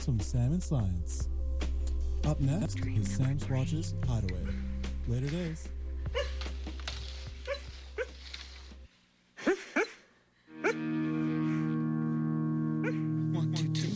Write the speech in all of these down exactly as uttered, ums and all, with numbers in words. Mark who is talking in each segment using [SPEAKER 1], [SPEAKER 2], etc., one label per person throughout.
[SPEAKER 1] from Sam and Science. Up next is Sam Swatch's Hideaway. Later days.
[SPEAKER 2] One, two, two.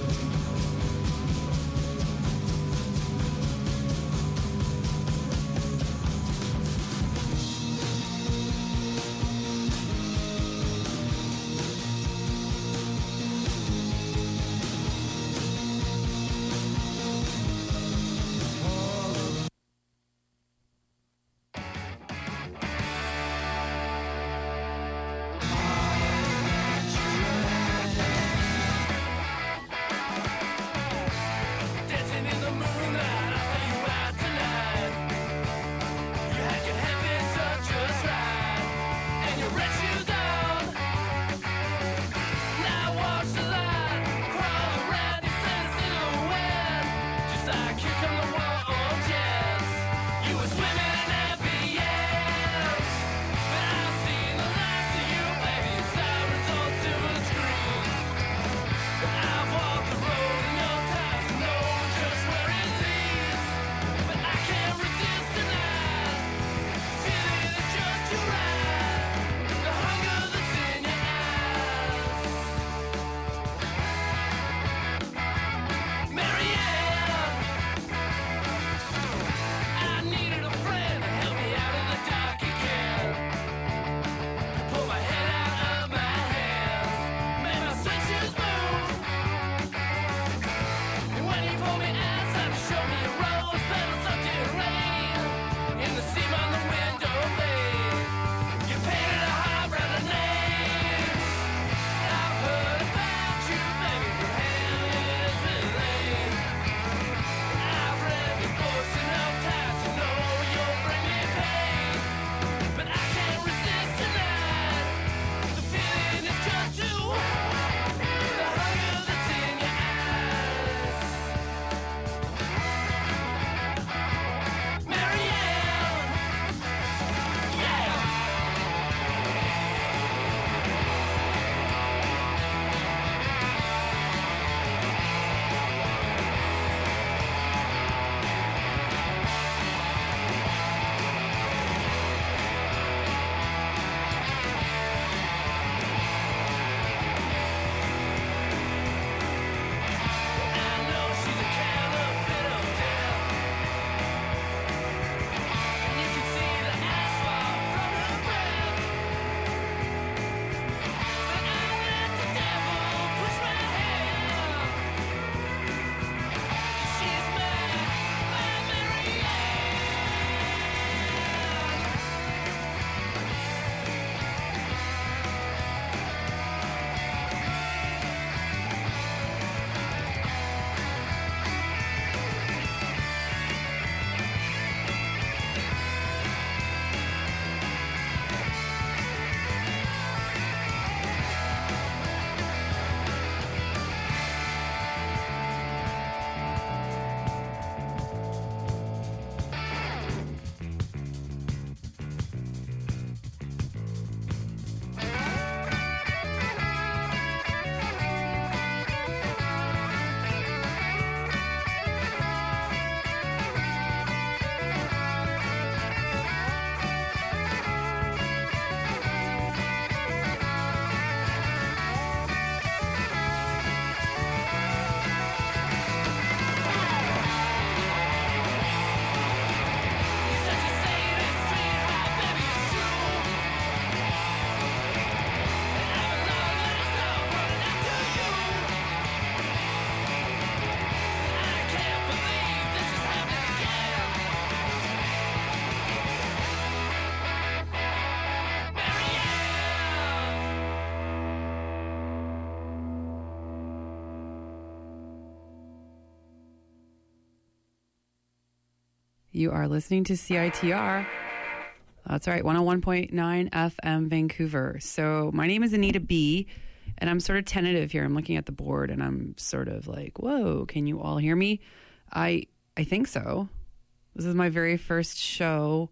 [SPEAKER 3] You are listening to C I T R. That's right, one oh one point nine F M Vancouver. So my name is Anita B., and I'm sort of tentative here. I'm looking at the board, and I'm sort of like, whoa, can you all hear me? I I think so. This is my very first show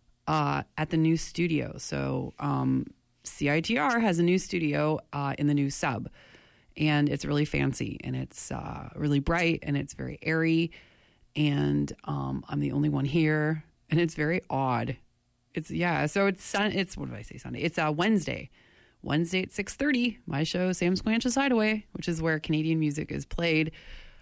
[SPEAKER 3] uh, at the new studio. So um, C I T R has a new studio uh, in the new sub. and it's really fancy, and it's uh, really bright, and it's very airy, and um, I'm the only one here, and it's very odd. It's yeah. So it's sun. It's what did I say? Sunday. It's uh, Wednesday. Wednesday at six thirty. My show, Sam Squanch's Hideaway, which is where Canadian music is played.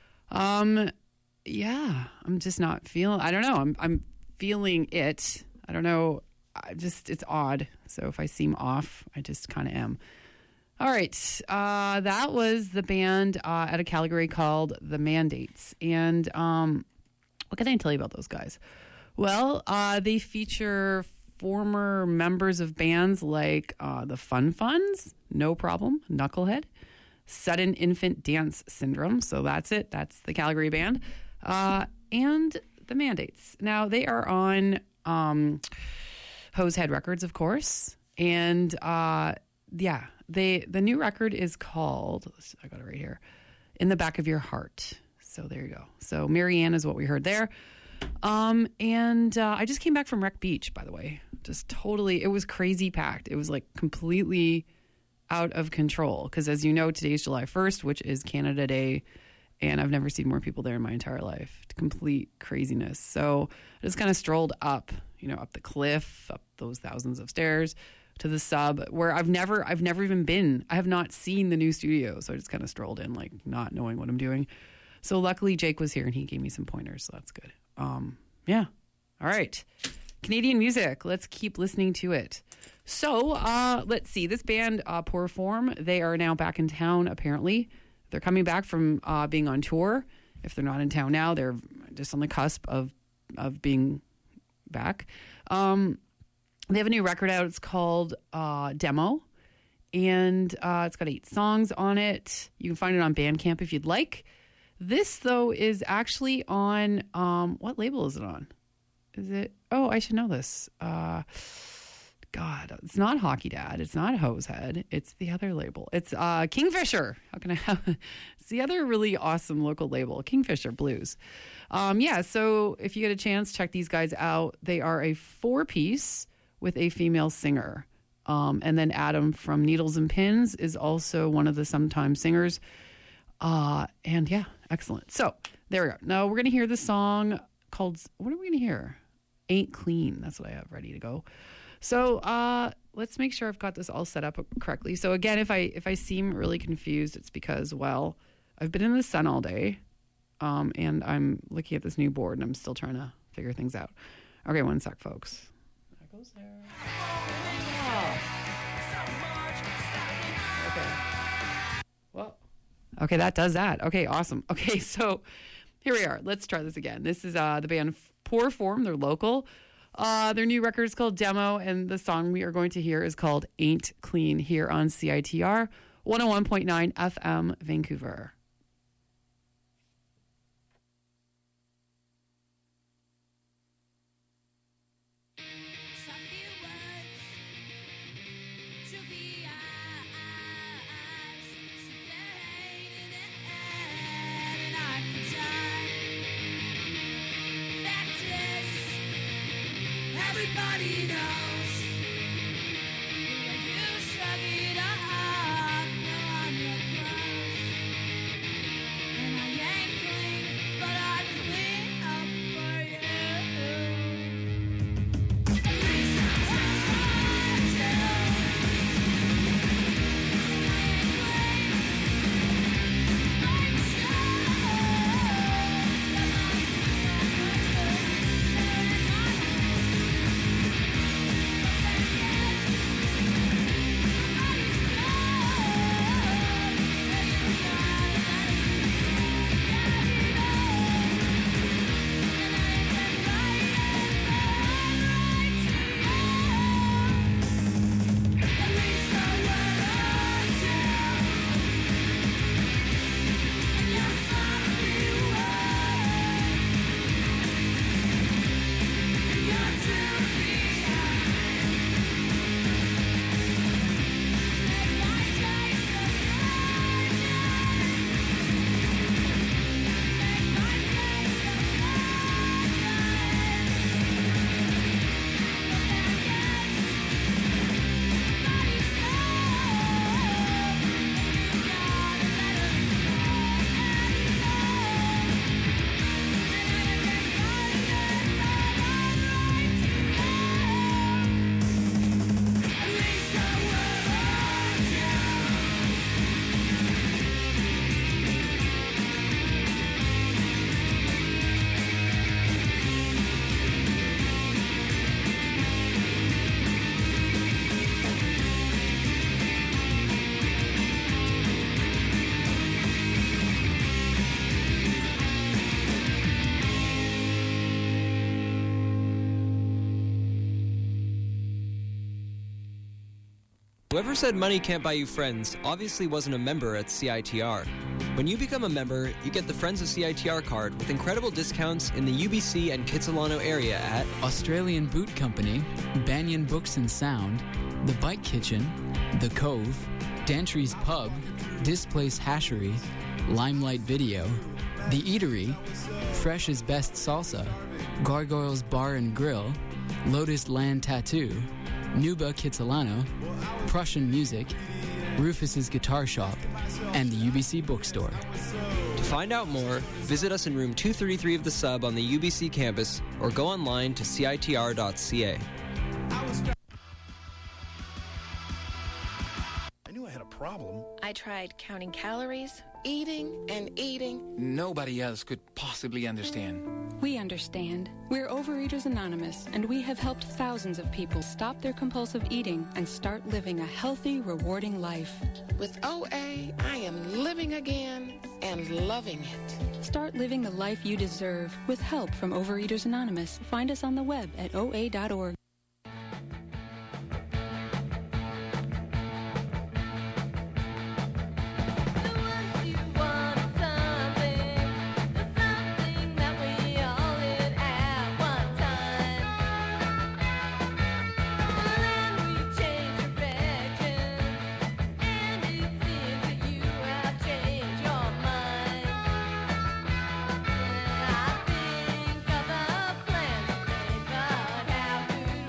[SPEAKER 3] Um, yeah, I'm just not feeling. I don't know. I'm I'm feeling it. I don't know. I just it's odd. So if I seem off, I just kind of am. All right. Uh, that was the band uh, out of Calgary called The Mandates. And um, what can I tell you about those guys? Well, uh, they feature former members of bands like uh, the Fun Funds, No Problem, Knucklehead, Sudden Infant Dance Syndrome. So that's it. That's the Calgary band. Uh, and The Mandates. Now, they are on um, Hosehead Records, of course. And uh, yeah. They the new record is called, I got it right here, In the Back of Your Heart. So there you go. So Marianne is what we heard there. Um, and uh, I just came back from Wreck Beach, by the way. Just totally, it was crazy packed. It was like completely out of control. Because as you know, today's July first, which is Canada Day. And I've never seen more people there in my entire life. Complete craziness. So I just kind of strolled up, you know, up the cliff, up those thousands of stairs, to the Sub, where I've never, I've never even been. I have not seen the new studio, so I just kind of strolled in, like not knowing what I'm doing. So luckily, Jake was here and he gave me some pointers, so that's good. Um, yeah, all right, Canadian music. Let's keep listening to it. So uh, let's see. This band, uh, Poor Form, they are now back in town. Apparently, they're coming back from uh, being on tour. If they're not in town now, they're just on the cusp of of being back. Um, They have a new record out. It's called uh, Demo, and uh, it's got eight songs on it. You can find it on Bandcamp if you'd like. This, though, is actually on, um, what label is it on? Is it, oh, I should know this. Uh, God, it's not Hockey Dad. It's not Hosehead. It's the other label. It's uh, Kingfisher. How can I have, it's the other really awesome local label, Kingfisher Blues. Um, yeah, so if you get a chance, check these guys out. They are a four-piece with a female singer. Um, and then Adam from Needles and Pins is also one of the sometime singers. Uh, and yeah, excellent. So there we go. Now we're going to hear the song called, what are we going to hear? Ain't Clean. That's what I have ready to go. So uh, let's make sure I've got this all set up correctly. So again, if I if I seem really confused, it's because, well, I've been in the sun all day. Um, and I'm looking at this new board and I'm still trying to figure things out. Okay, one sec, folks. Goes there. Oh. Okay. Well. Okay, that does that. Okay, awesome. Okay, so here we are. Let's try this again. This is uh, the band Poor Form. They're local. Uh, their new record is called Demo, and the song we are going to hear is called Ain't Clean here on C I T R one oh one point nine F M Vancouver.
[SPEAKER 4] Everybody knows when you shrug it off, no, I'm your clothes. And I ain't clean, but I clean up for you. Please don't touch
[SPEAKER 5] Whoever said money can't buy you friends obviously wasn't a member at C I T R. When you become a member, you get the Friends of C I T R card with incredible discounts in the U B C and Kitsilano area at
[SPEAKER 6] Australian Boot Company, Banyan Books and Sound, The Bike Kitchen, The Cove, Dantry's Pub, Displace Hashery, Limelight Video, The Eatery, Fresh is Best Salsa, Gargoyles Bar and Grill, Lotus Land Tattoo, Nuba Kitsilano, Prussian Music, Rufus's Guitar Shop, and the U B C Bookstore.
[SPEAKER 5] To find out more, visit us in room two thirty-three of the Sub on the U B C campus or go online to C I T R dot C A.
[SPEAKER 7] I knew I had a problem.
[SPEAKER 8] I tried counting calories, eating, and eating.
[SPEAKER 9] Nobody else could possibly understand.
[SPEAKER 10] We understand. We're Overeaters Anonymous, and we have helped thousands of people stop their compulsive eating and start living a healthy, rewarding life.
[SPEAKER 8] With O A, I am living again and loving it.
[SPEAKER 10] Start living the life you deserve with help from Overeaters Anonymous. Find us on the web at O A dot org.
[SPEAKER 4] I think of the plans we made, but how could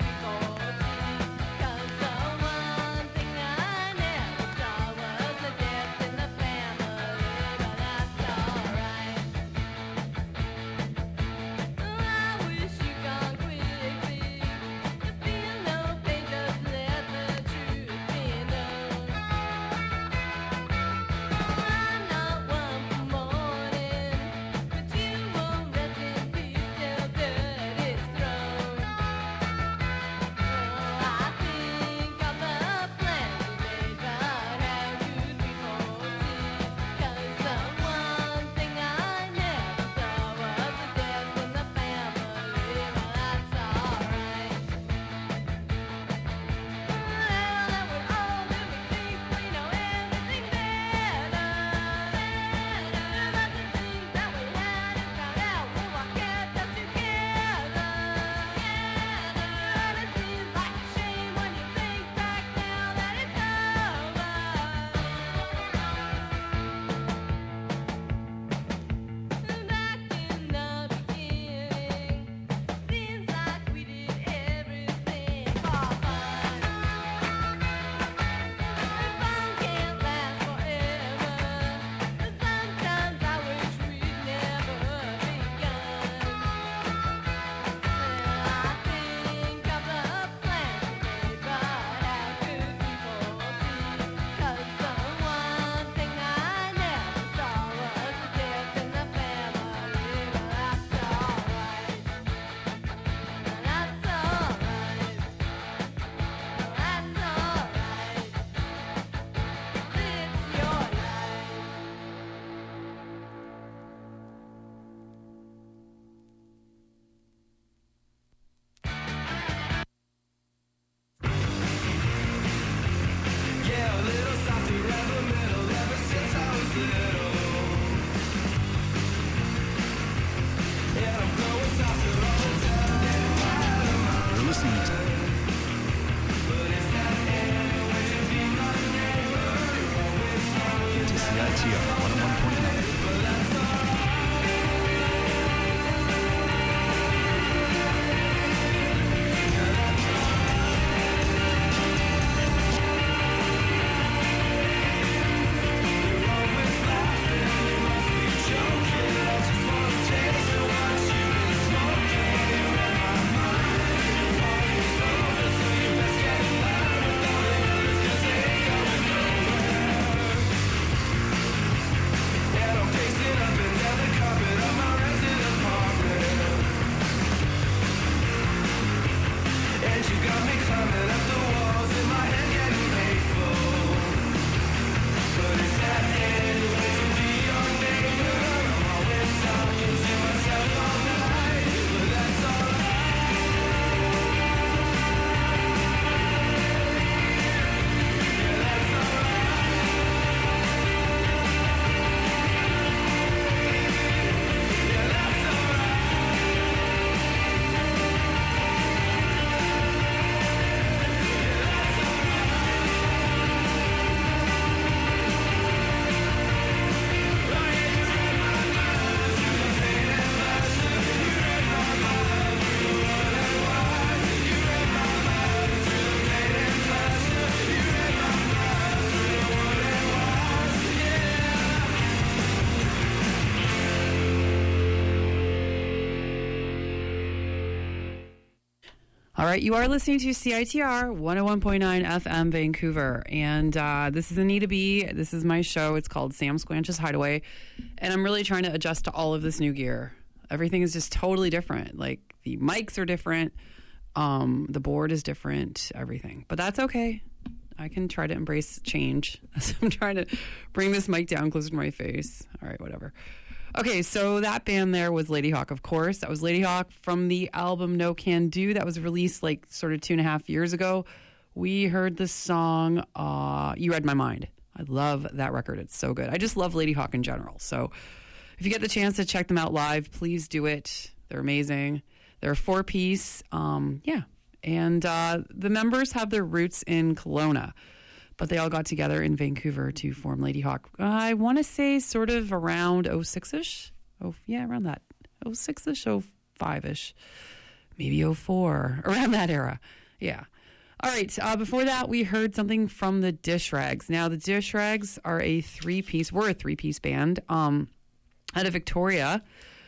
[SPEAKER 3] All right, you are listening to C I T R one oh one point nine F M Vancouver, and uh, this is Anita B. This is my show. It's called Sam Squanch's Hideaway, and I'm really trying to adjust to all of this new gear. Everything is just totally different. Like, the mics are different, um, the board is different, everything. But that's okay. I can try to embrace change. So I'm trying to bring this mic down closer to my face. All right, whatever. Okay, so that band there was Ladyhawke, of course. That was Ladyhawke from the album No Can Do that was released like sort of two and a half years ago. We heard the song uh, You Read My Mind. I love that record. It's so good. I just love Ladyhawke in general. So if you get the chance to check them out live, please do it. They're amazing. They're a four-piece. Um, yeah. And uh, the members have their roots in Kelowna, but they all got together in Vancouver to form Ladyhawke. Uh, I want to say sort of around oh six-ish. Oh, yeah, around that. oh six-ish, oh five-ish. Maybe oh four. Around that era. Yeah. All right. Uh, before that, we heard something from the Dish Rags. Now, the Dish Rags are a three-piece, we're a three-piece band um, out of Victoria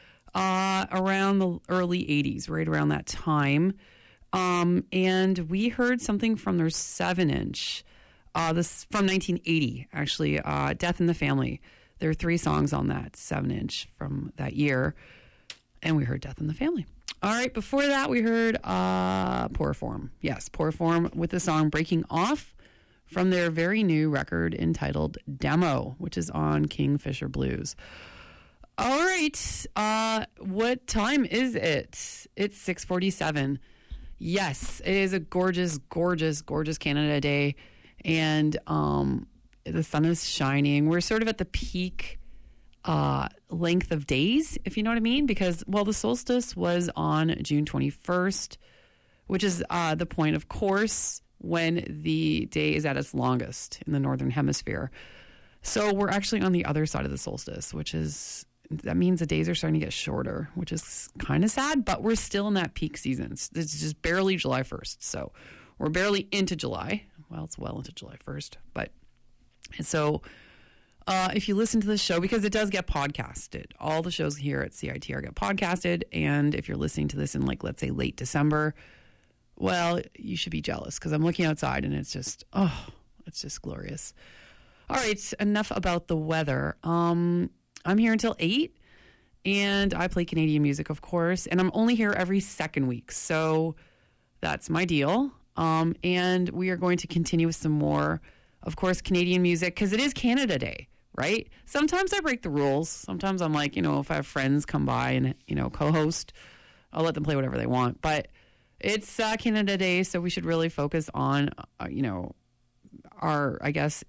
[SPEAKER 3] uh, around the early eighties, right around that time. Um, and we heard something from their seven-inch. Uh, this from nineteen eighty, actually, uh, Death in the Family. There are three songs on that seven-inch from that year, and we heard Death in the Family. All right, before that, we heard uh, Poor Form. Yes, Poor Form with the song Breaking Off from their very new record entitled Demo, which is on Kingfisher Blues. All right, uh, what time is it? It's six forty-seven. Yes, it is a gorgeous, gorgeous, gorgeous Canada Day. And um, the sun is shining. We're sort of at the peak uh, length of days, if you know what I mean, because, well, the solstice was on June twenty-first, which is uh, the point, of course, when the day is at its longest in the Northern Hemisphere. So we're actually on the other side of the solstice, which is, that means the days are starting to get shorter, which is kind of sad, but we're still in that peak season. It's just barely July first. So we're barely into July. Well, it's well into July first. But and so uh, if you listen to this show, because it does get podcasted, all the shows here at C I T R get podcasted. And if you're listening to this in, like, let's say late December, well, you should be jealous because I'm looking outside and it's just, oh, it's just glorious. All right, enough about the weather. Um, I'm here until eight, and I play Canadian music, of course, and I'm only here every second week. So that's my deal. Um, and we are going to continue with some more, of course, Canadian music, because it is Canada Day, right? Sometimes I break the rules. Sometimes I'm like, you know, if I have friends come by and, you know, co-host, I'll let them play whatever they want. But it's uh, Canada Day, so we should really focus on, uh, you know, our, I guess,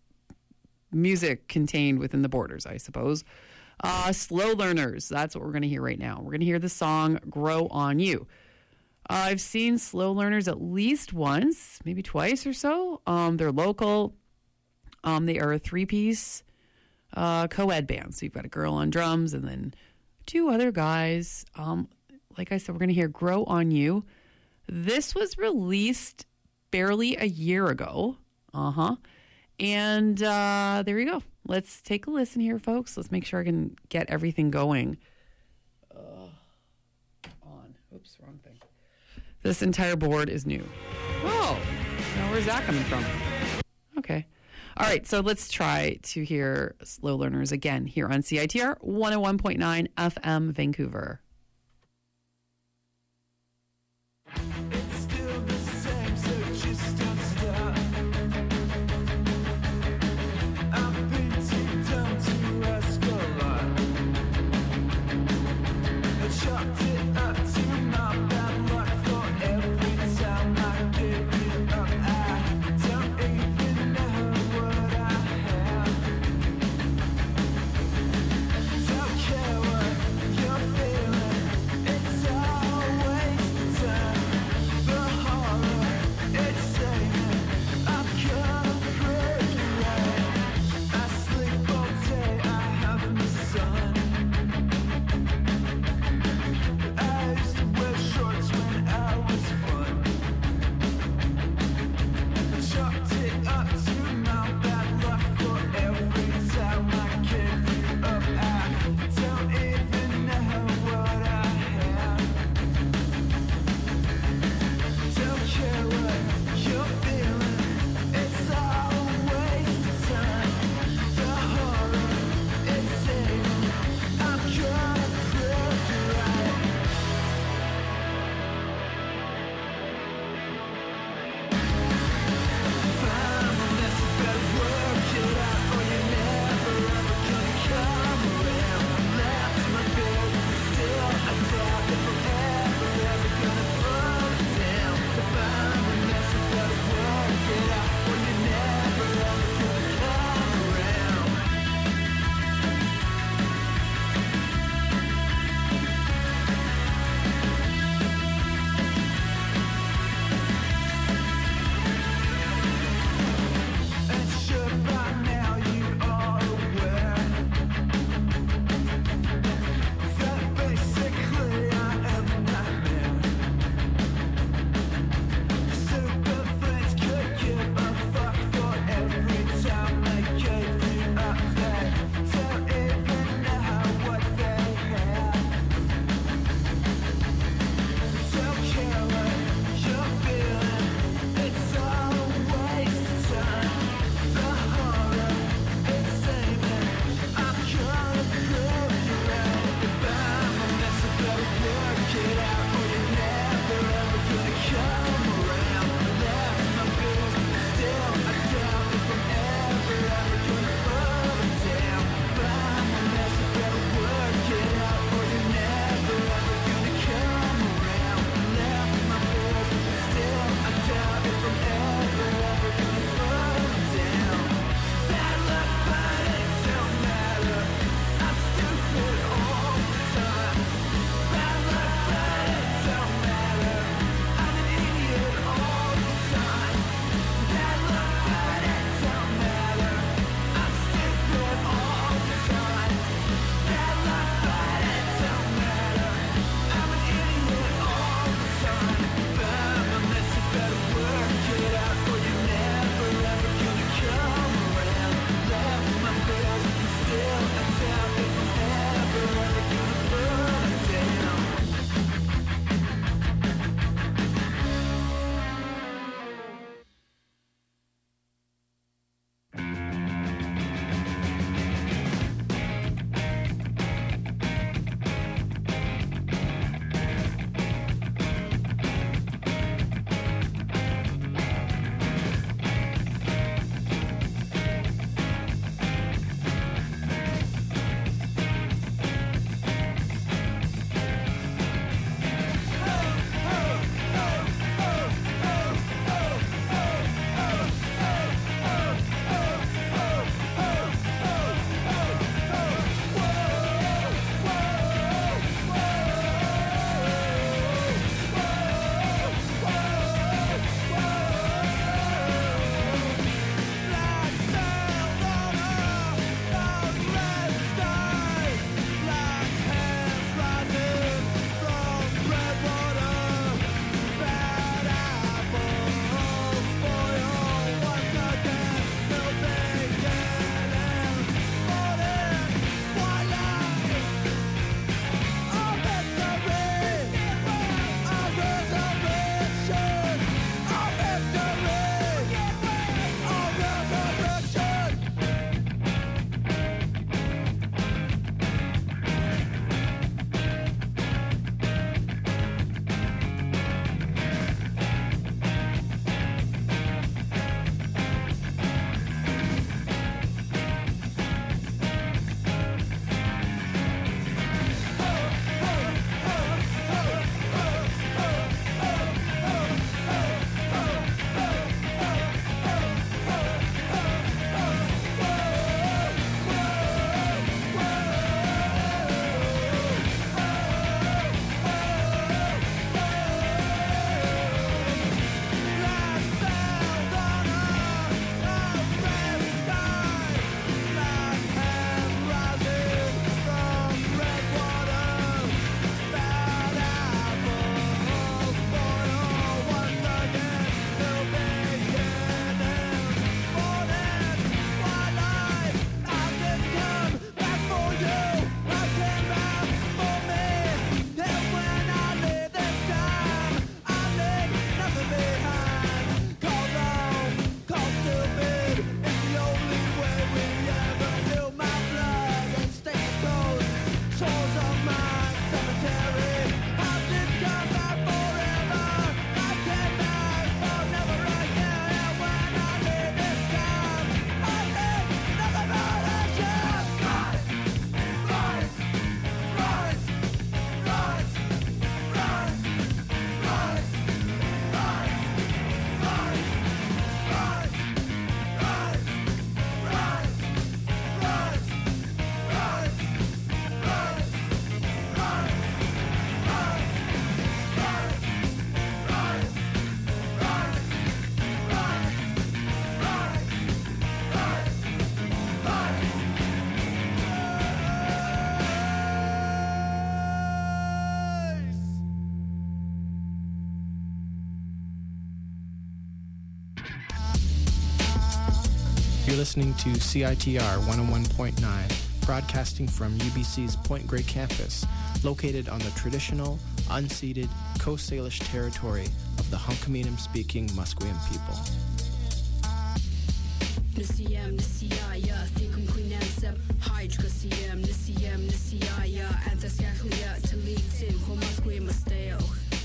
[SPEAKER 3] music contained within the borders, I suppose. Uh, Slow Learners, that's what we're going to hear right now. We're going to hear the song Grow On You. Uh, I've seen Slow Learners at least once, maybe twice or so. Um, they're local. Um, they are a three-piece uh, co-ed band. So you've got a girl on drums and then two other guys. Um, like I said, we're going to hear Grow On You. This was released barely a year ago. Uh-huh. And uh, there you go. Let's take a listen here, folks. Let's make sure I can get everything going. Uh, on. Oops, wrong thing. This entire board is new. Oh, now where's that coming from? Okay. All right, so let's try to hear Slow Learners again here on C I T R one oh one point nine F M Vancouver.
[SPEAKER 7] Don't care what you're feeling. You're listening to C I T R one oh one point nine, broadcasting from U B C's Point Grey campus, located on the traditional, unceded Coast Salish territory of the Hunkaminam-speaking Musqueam people.
[SPEAKER 11] Nisiyam nisiyaya thikum queenansep hydra siyam nisiyam nisiyaya anthasyakhlia talitin homasque masteo.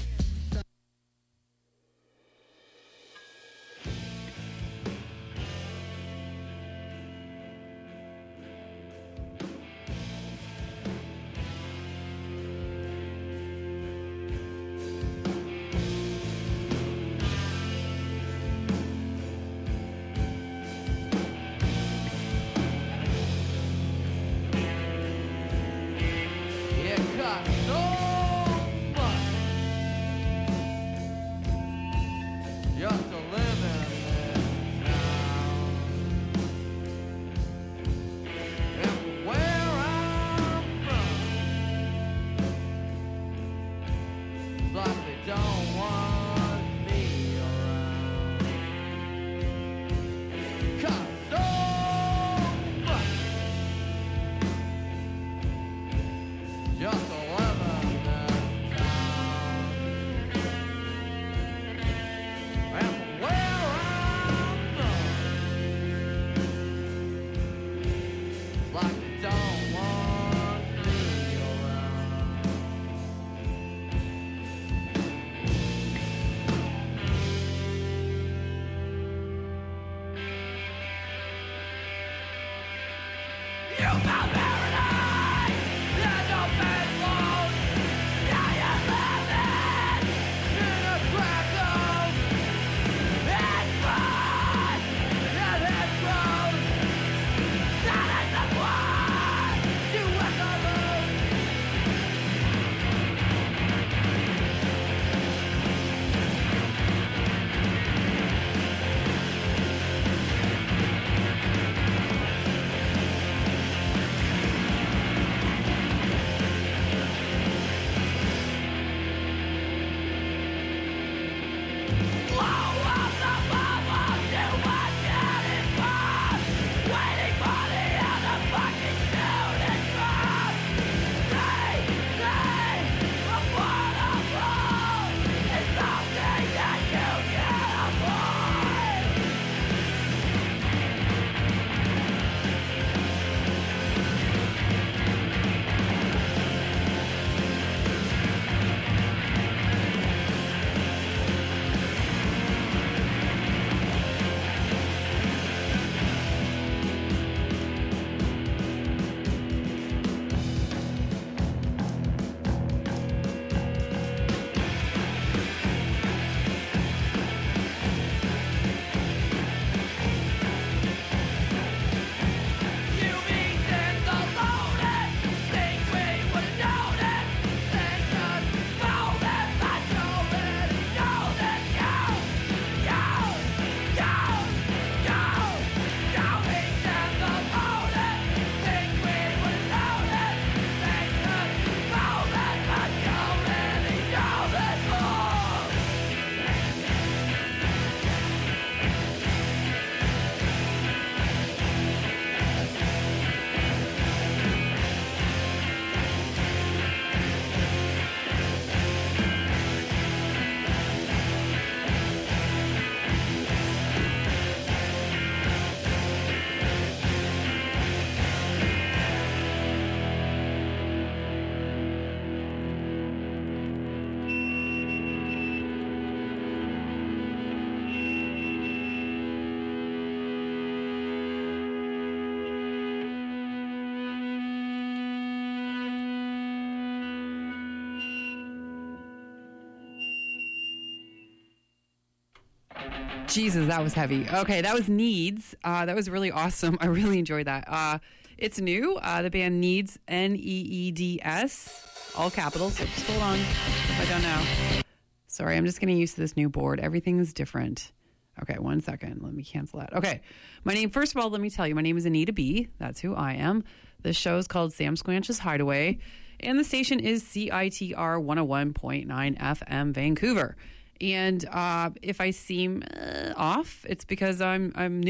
[SPEAKER 3] Jesus, that was heavy. Okay, that was Needs. Uh, that was really awesome. I really enjoyed that. Uh, it's new. Uh, the band Needs, N E E D S, all capitals. So just hold on if I don't know. Sorry, I'm just getting used to this new board. Everything is different. Okay, one second. Let me cancel that. Okay, my name, first of all, let me tell you, my name is Anita B. That's who I am. The show is called Sam Squanch's Hideaway, and the station is C I T R one oh one point nine F M Vancouver. And uh, if I seem uh, off, it's because I'm I'm new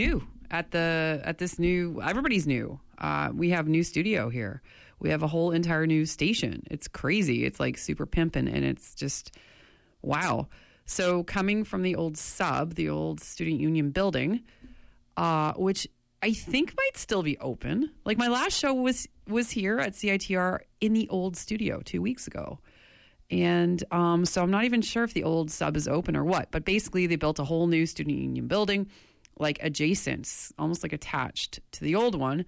[SPEAKER 3] at the at this new. Everybody's new. Uh, we have new studio here. We have a whole entire new station. It's crazy. It's like super pimping, and it's just wow. So coming from the old sub, the old Student Union building, uh, which I think might still be open. Like my last show was was here at C I T R in the old studio two weeks ago. And um, so I'm not even sure if the old sub is open or what. But basically they built a whole new Student Union building, like adjacent, almost like attached to the old one.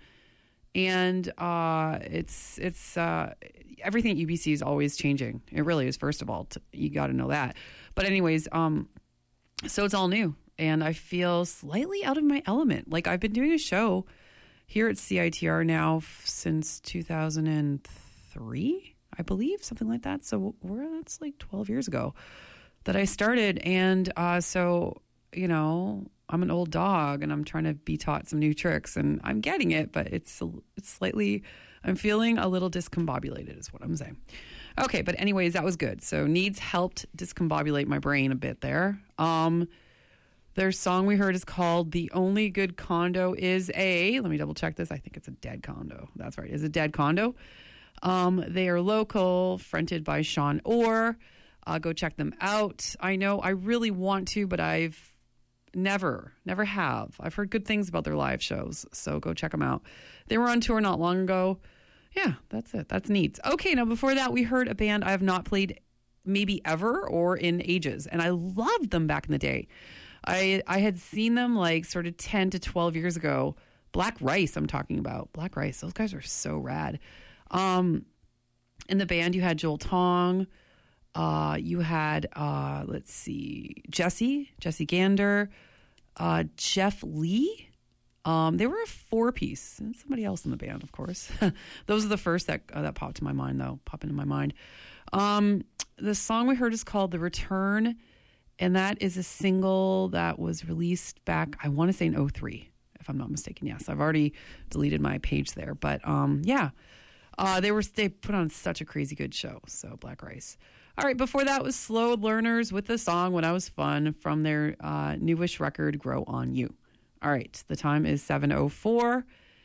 [SPEAKER 3] And uh, it's it's uh, everything at U B C is always changing. It really is, first of all. T- you got to know that. But anyways, um, so it's all new. And I feel slightly out of my element. Like I've been doing a show here at C I T R now f- since two thousand three, I believe, something like that. So we're, that's like twelve years ago that I started. And uh, so, you know, I'm an old dog and I'm trying to be taught some new tricks and I'm getting it, but it's, it's slightly, I'm feeling a little discombobulated is what I'm saying. Okay. But anyways, that was good. So Needs helped discombobulate my brain a bit there. Um, Their song we heard is called The Only Good Condo Is a, let me double check this. I think it's a Dead Condo. That's right. It's a Dead Condo. Um, they are local, fronted by Sean Orr. Uh, go check them out. I know I really want to, but I've never, never have. I've heard good things about their live shows. So go check them out. They were on tour not long ago. Yeah, that's it. That's Needs. Okay. Now before that, we heard a band I have not played maybe ever or in ages. And I loved them back in the day. I I had seen them like sort of ten to twelve years ago. Black Rice, I'm talking about. Black Rice. Those guys are so rad. Um, in the band, you had Joel Tong. Uh, you had, uh, let's see, Jesse, Jesse Gander, uh, Jeff Lee. Um, they were a four-piece. And somebody else in the band, of course. Those are the first that uh, that popped in my mind, though. Pop into my mind. Um, the song we heard is called The Return. And that is a single that was released back, I want to say in oh three, if I'm not mistaken. Yes, I've already deleted my page there. But um, yeah, uh, they were they put on such a crazy good show. So Black Rice. All right, before that was Slow Learners with the song When I Was Fun from their uh, newish record, Grow On You. All right, the time is seven oh four.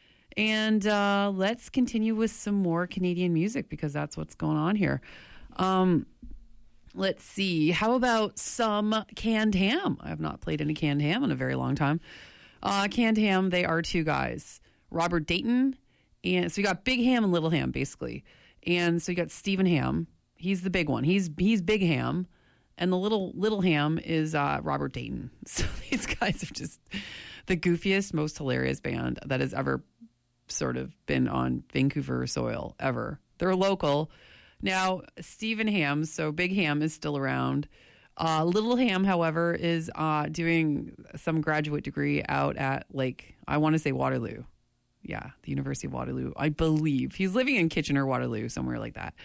[SPEAKER 3] And uh, let's continue with some more Canadian music because that's what's going on here. Um Let's see. How about some Canned Ham? I have not played any Canned Ham in a very long time. Uh, Canned Ham, they are two guys. Robert Dayton. And so you got Big Ham and Little Ham, basically. And so you got Stephen Ham. He's the big one. He's he's Big Ham. And the little little Ham is uh, Robert Dayton. So these guys are just the goofiest, most hilarious band that has ever sort of been on Vancouver soil, ever. They're local. Now, Stephen Ham, so Big Ham is still around. Uh, Little Ham, however, is uh, doing some graduate degree out at, like, I want to say Waterloo. Yeah, the University of Waterloo, I believe. He's living in Kitchener, Waterloo, somewhere like that.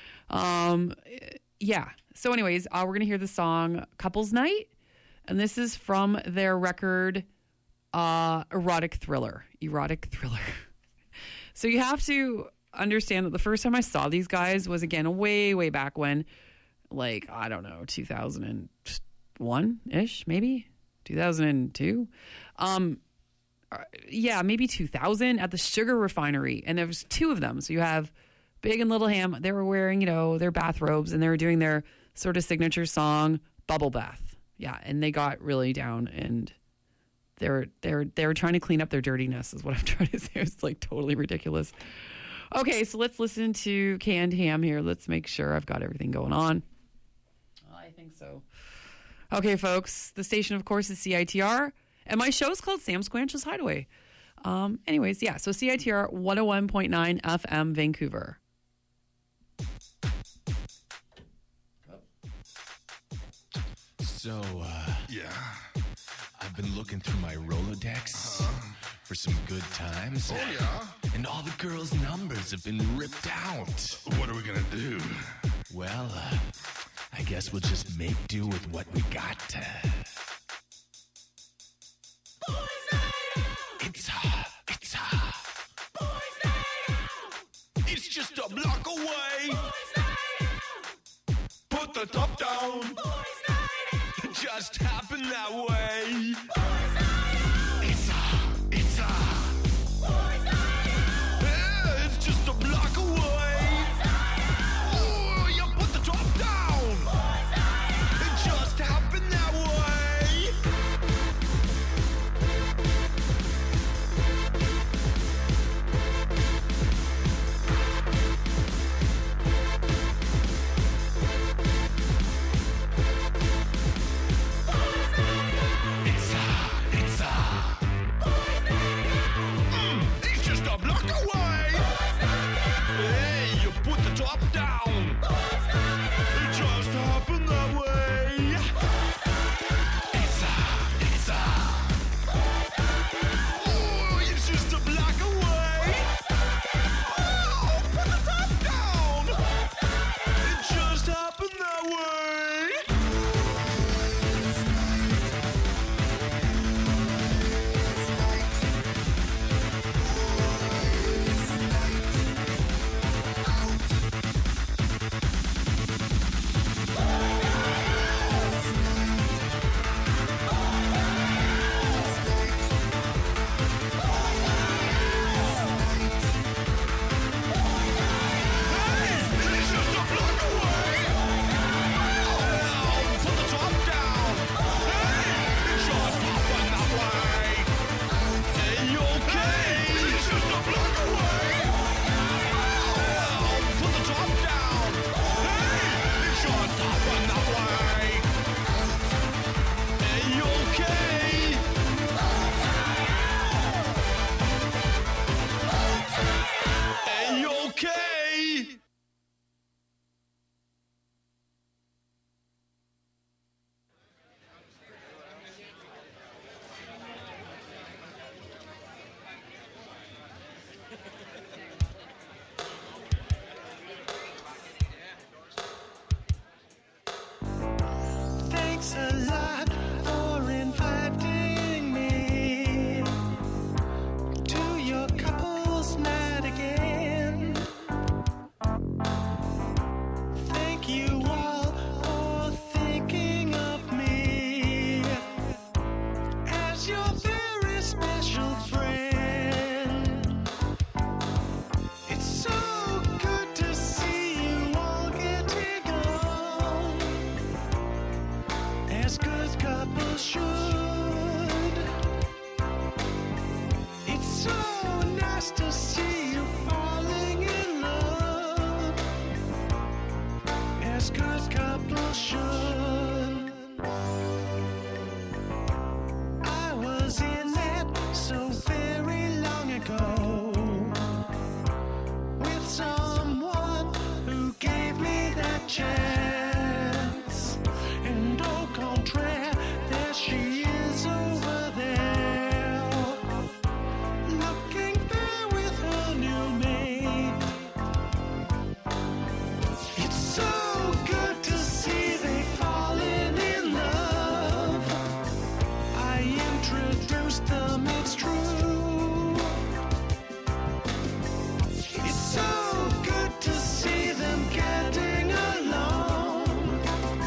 [SPEAKER 3] Um, yeah. So anyways, uh, we're going to hear the song Couples Night. And this is from their record, uh, Erotic Thriller. Erotic Thriller. So you have to understand that the first time I saw these guys was, again, way, way back when, like, I don't know, two thousand one-ish, maybe? two thousand two? Um, yeah, maybe two thousand at the Sugar Refinery. And there was two of them. So you have Big and Little Ham. They were wearing, you know, their bathrobes, and they were doing their sort of signature song, Bubble Bath. Yeah, and they got really down, and they were, they were, they were trying to clean up their dirtiness is what I'm trying to say. It's, like, totally ridiculous. Okay, so let's listen to Canned Ham here. Let's make sure I've got everything going on. I think so. Okay, folks. The station, of course, is C I T R. And my show is called Sam Squanch's Hideaway. Um, anyways, yeah. So C I T R one oh one point nine F M Vancouver.
[SPEAKER 12] So, uh... yeah. I've been looking through my Rolodex uh-huh. for some good times.
[SPEAKER 13] Oh, yeah?
[SPEAKER 12] And all the girls' numbers have been ripped out.
[SPEAKER 13] What are we gonna do?
[SPEAKER 12] Well, uh, I guess we'll just make do with what we got. It's a, it's a, it's just a block away. Put the top down. It just happened that way. It's a,
[SPEAKER 14] as good couples should. I was in that so very long ago with someone who gave me that chance. And au contraire, there she is over there, looking fair with her new mate. It's so good to see they've fallen in love. I introduced them, it's true. It's so good to see them getting along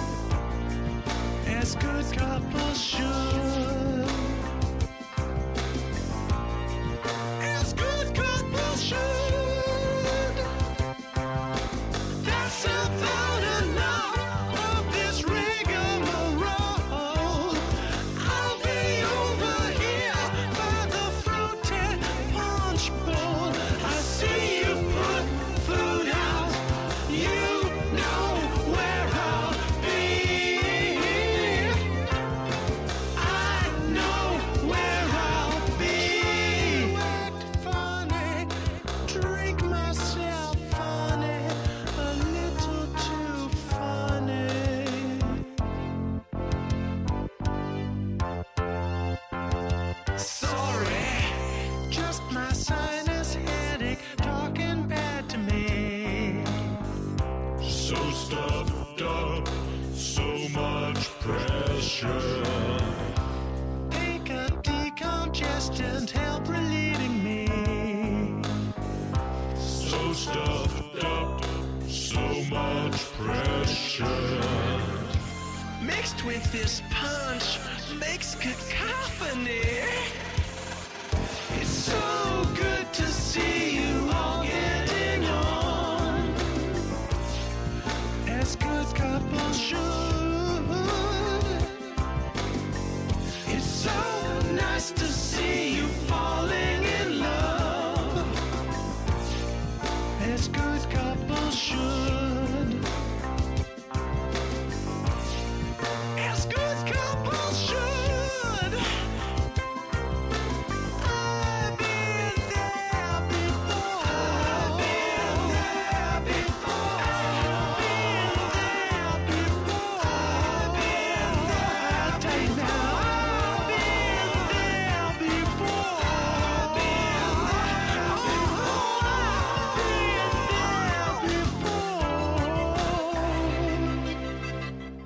[SPEAKER 14] as good couples should. As good couples should. That's about enough of this rigmarole. I'll be over here by the fruity punch bowl. I see you put food out. You know where I'll be. I know where I'll be. Act funny, drink myself funny, a little too funny. Sorry, just my sinus headache talking bad to me.
[SPEAKER 12] So stuffed up, so much pressure.
[SPEAKER 14] Take a decongestant, help relieving me.
[SPEAKER 12] So stuffed up, so much pressure.
[SPEAKER 14] Mixed with this punch makes cacophony. It's so good to see you all getting on as good couples should. It's so nice to see you falling in love as good couples should. As good couples should. I've been there before. I've been there before. I've been there before. I've been there. I'll tell you now. I've been there before. I've been there before. I've been there before.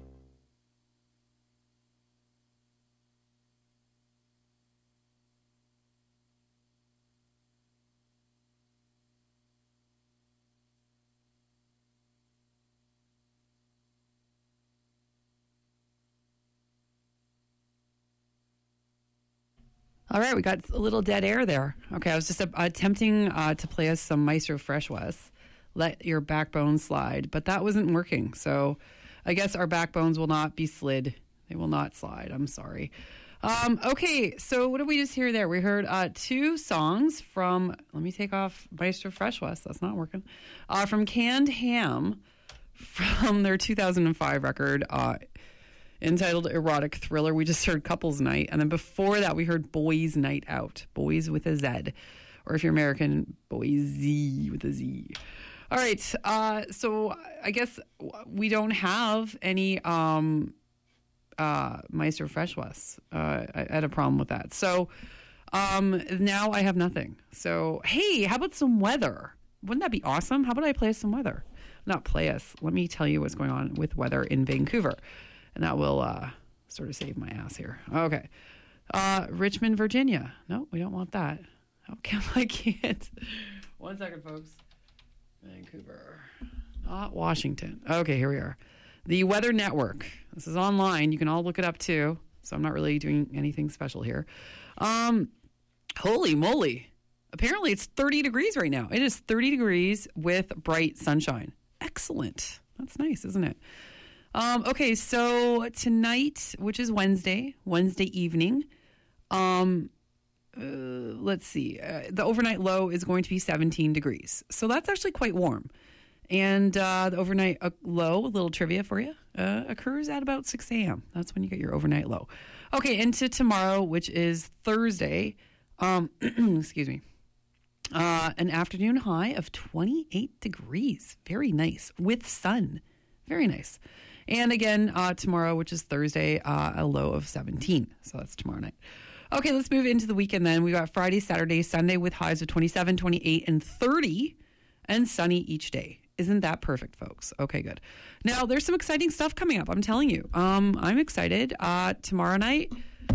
[SPEAKER 3] All right, we got a little dead air there. Okay, I was just uh, attempting uh, to play us some Maestro Fresh West, Let Your Backbone Slide, but that wasn't working. So I guess our backbones will not be slid. They will not slide. I'm sorry. Um, okay, so what did we just hear there? We heard uh, two songs from, let me take off Maestro Fresh West. That's not working. Uh, from Canned Ham from their two thousand five record, uh, entitled Erotic Thriller. We just heard Couples Night. And then before that, we heard Boys Night Out. Boys with a Z. Or if you're American, Boys Z with a Z. All right. Uh, so I guess we don't have any um, uh, Maestro Fresh West. Uh, I, I had a problem with that. So um, now I have nothing. So, hey, how about some weather? Wouldn't that be awesome? How about I play us some weather? Not play us. Let me tell you what's going on with weather in Vancouver. And that will uh, sort of save my ass here. Okay. Uh, Richmond, Virginia. No, we don't want that. How come I can't? One second, folks. Vancouver. Not Washington. Okay, here we are. The Weather Network. This is online. You can all look it up, too. So I'm not really doing anything special here. Um, holy moly. Apparently, it's thirty degrees right now. It is thirty degrees with bright sunshine. Excellent. That's nice, isn't it? Um, okay, so tonight, which is Wednesday, Wednesday evening, um, uh, let's see, uh, the overnight low is going to be seventeen degrees. So that's actually quite warm. And uh, the overnight uh, low, a little trivia for you, uh, occurs at about six a.m. That's when you get your overnight low. Okay, into tomorrow, which is Thursday. Um, excuse me. Uh, an afternoon high of twenty-eight degrees. Very nice. With sun. Very nice. And again, uh, tomorrow, which is Thursday, uh, a low of seventeen. So that's tomorrow night. Okay, let's move into the weekend then. We got Friday, Saturday, Sunday with highs of twenty-seven, twenty-eight, and thirty, and sunny each day. Isn't that perfect, folks? Okay, good. Now, there's some exciting stuff coming up. I'm telling you. Um, I'm excited. Uh, tomorrow night.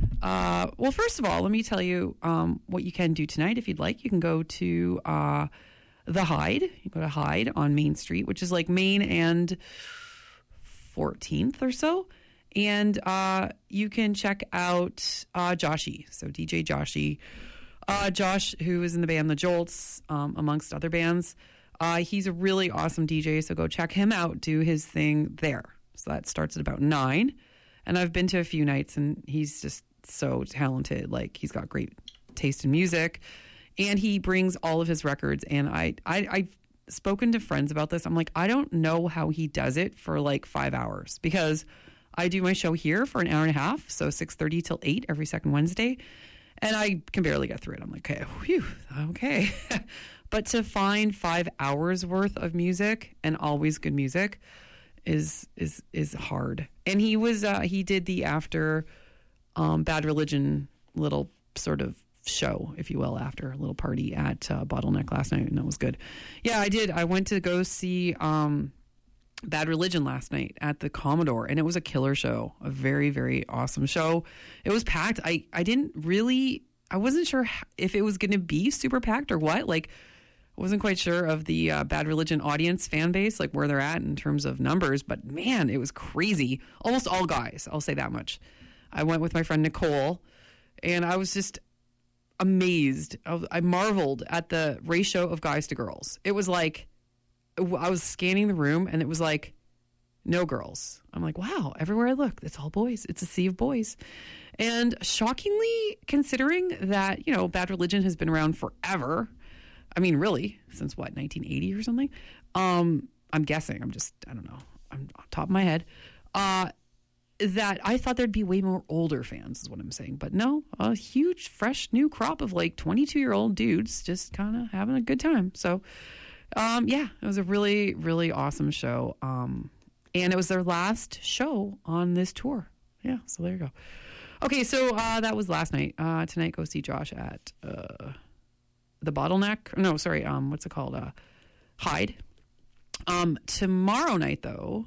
[SPEAKER 3] Uh, well, first of all, let me tell you um, what you can do tonight if you'd like. You can go to uh, the Hyde. You go to Hyde on Main Street, which is like Main and fourteenth or so. And uh, you can check out uh, Joshy. So D J Joshy. Uh, Josh, who is in the band The Jolts, um, amongst other bands. Uh, he's a really awesome D J, so go check him out, do his thing there. So that starts at about nine. And I've been to a few nights, and he's just so talented. Like, he's got great taste in music. And he brings all of his records. And I, I, I've spoken to friends about this. I'm like, I don't know how he does it for like five hours. Because I do my show here for an hour and a half, so six thirty till eight every second Wednesday. And I can barely get through it. I'm like, okay, whew, okay. But to find five hours worth of music and always good music is is is hard. And he was uh, he did the after um, Bad Religion little sort of show, if you will, after a little party at uh, Bottleneck last night, and that was good. Yeah, I did. I went to go see um, Bad Religion last night at the Commodore, and it was a killer show, a very very awesome show. It was packed. I I didn't really. I wasn't sure if it was going to be super packed or what. Like. Wasn't quite sure of the uh, Bad Religion audience fan base, like where they're at in terms of numbers, but man, it was crazy. Almost all guys, I'll say that much. I went with my friend Nicole, and I was just amazed. I, was, I marveled at the ratio of guys to girls. It was like, I was scanning the room, and it was like, no girls. I'm like, wow, everywhere I look, it's all boys. It's a sea of boys. And shockingly, considering that, you know, Bad Religion has been around forever, I mean, really, since what, nineteen eighty or something? Um, I'm guessing. I'm just, I don't know. I'm on top of my head. Uh, that I thought there'd be way more older fans is what I'm saying. But no, a huge, fresh, new crop of like twenty-two-year-old dudes just kind of having a good time. So, um, yeah, it was a really, really awesome show. Um, and it was their last show on this tour. Yeah, so there you go. Okay, so uh, that was last night. Uh, tonight, go see Josh at... Uh, The Bottleneck. No, sorry. Um, what's it called? Uh, Hyde. Um, tomorrow night, though,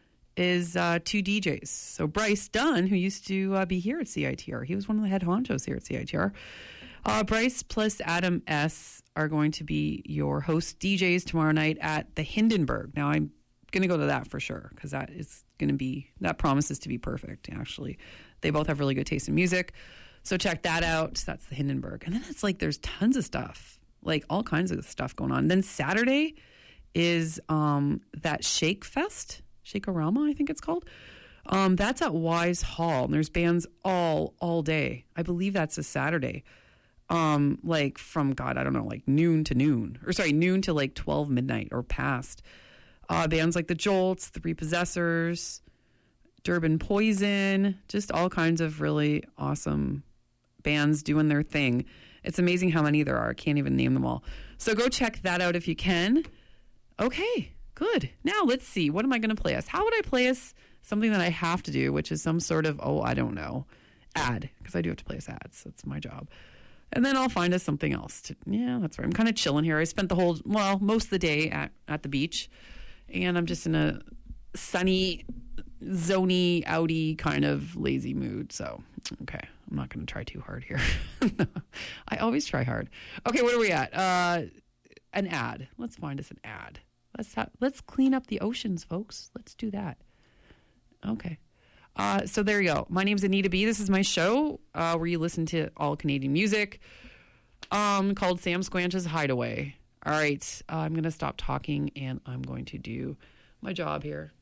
[SPEAKER 3] is uh, two D Js. So Bryce Dunn, who used to uh, be here at C I T R, he was one of the head honchos here at C I T R. Uh, Bryce plus Adam S. are going to be your host D Js tomorrow night at the Hindenburg. Now, I'm going to go to that for sure because that is going to be, that promises to be perfect, actually. They both have really good taste in music. So check that out. That's the Hindenburg. And then it's like there's tons of stuff, like all kinds of stuff going on. Then Saturday is um, that Shake Fest, Shakeorama, I think it's called. Um, that's at Wise Hall. And there's bands all, all day. I believe that's a Saturday. Um, like from, God, I don't know, like noon to noon. Or sorry, noon to like twelve midnight or past. Uh, bands like The Jolts, The Repossessors, Durban Poison, just all kinds of really awesome bands doing their thing. It's amazing how many there are. I can't even name them all. So go check that out if you can. Okay, good. Now let's see. What am I going to play us? How would I play us something that I have to do, which is some sort of, oh, I don't know, ad, because I do have to play us ads. That's my job. And then I'll find us something else. To, yeah, that's right. I'm kind of chilling here. I spent the whole, well, most of the day at, at the beach, and I'm just in a sunny, zony, outy kind of lazy mood. So, okay. I'm not going to try too hard here. I always try hard. Okay, where are we at? Uh, an ad. Let's find us an ad. Let's ha- let's clean up the oceans, folks. Let's do that. Okay. Uh, so there you go. My name's Anita B. This is my show uh, where you listen to all Canadian music um, called Sam Squanch's Hideaway. All right. Uh, I'm going to stop talking and I'm going to do my job here.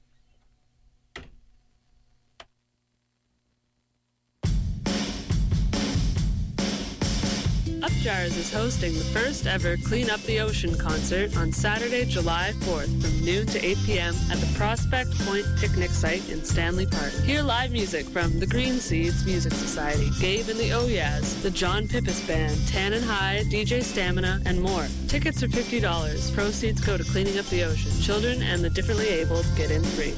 [SPEAKER 15] Upjars is hosting the first ever Clean Up the Ocean concert on Saturday, July fourth from noon to eight p.m. at the Prospect Point picnic site in Stanley Park. Hear live music from the Green Seeds Music Society, Gabe and the Oyaz, the John Pippis Band, Tan and High, D J Stamina, and more. Tickets are fifty dollars. Proceeds go to cleaning up the ocean. Children and the differently abled get in free.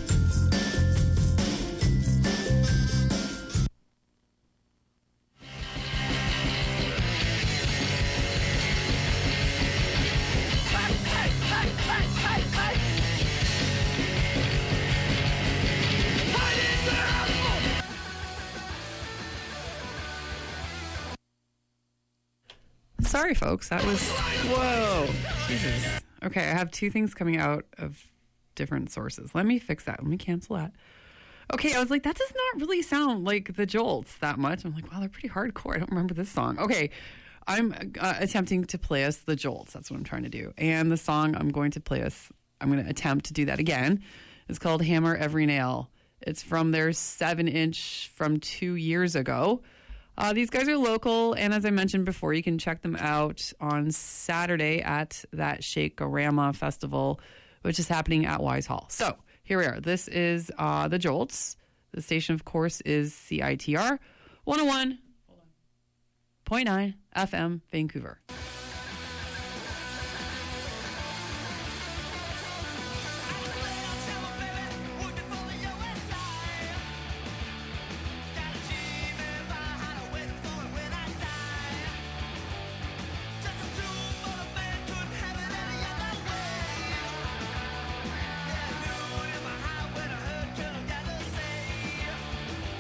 [SPEAKER 3] Sorry, folks. That was... Whoa. Jesus. Okay, I have two things coming out of different sources. Let me fix that. Let me cancel that. Okay, I was like, that does not really sound like the Jolts that much. I'm like, wow, they're pretty hardcore. I don't remember this song. Okay, I'm uh, attempting to play us the Jolts. That's what I'm trying to do. And the song I'm going to play us, I'm going to attempt to do that again. It's called Hammer Every Nail. It's from their seven inch from two years ago. Uh, these guys are local, and as I mentioned before, you can check them out on Saturday at that Shake-A-Rama Festival, which is happening at Wise Hall. So here we are. This is uh, the Jolts. The station, of course, is C I T R one oh one point nine F M Vancouver.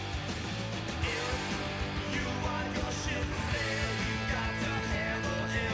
[SPEAKER 14] You want your shit, say you got to handle it.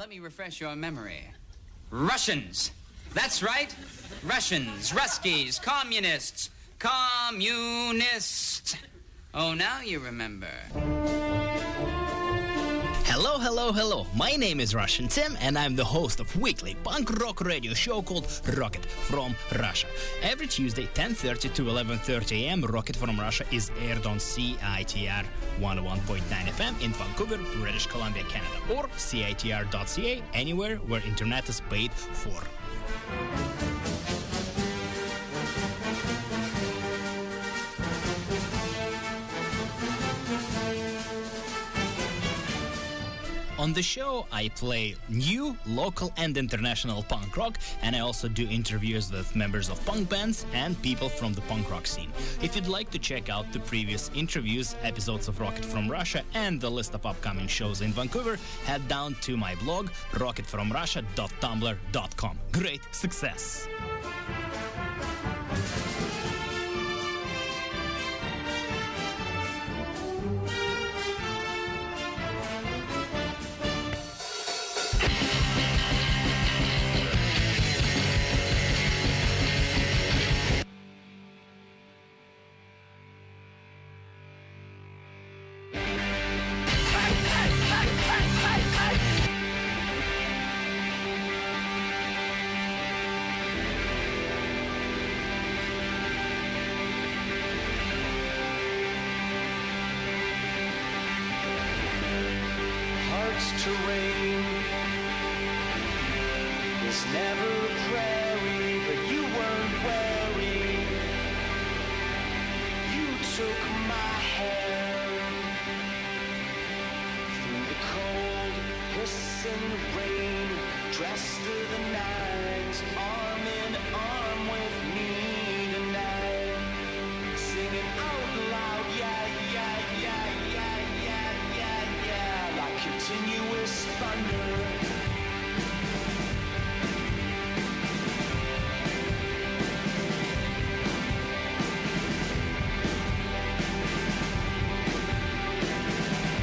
[SPEAKER 16] Let me refresh your memory. Russians. That's right. Russians, Ruskies, communists, communists. Oh, now you remember.
[SPEAKER 17] Hello, hello, hello. My name is Russian Tim, and I'm the host of weekly punk rock radio show called Rocket from Russia. Every Tuesday, ten thirty to eleven thirty a.m., Rocket from Russia is aired on C I T R one oh one point nine F M in Vancouver, British Columbia, Canada, or C I T R dot C A, anywhere where internet is paid for. On the show, I play new, local, and international punk rock, and I also do interviews with members of punk bands and people from the punk rock scene. If you'd like to check out the previous interviews, episodes of Rocket from Russia, and the list of upcoming shows in Vancouver, head down to my blog, rocket from russia dot tumblr dot com. Great success!
[SPEAKER 14] Terrain was never a prairie, but you weren't wearing. You took my hand through the cold, hissing rain, dressed to the nines, arm in arm with me tonight, singing out loud, yeah, yeah, yeah, yeah, yeah, yeah, yeah, like continuous thunder.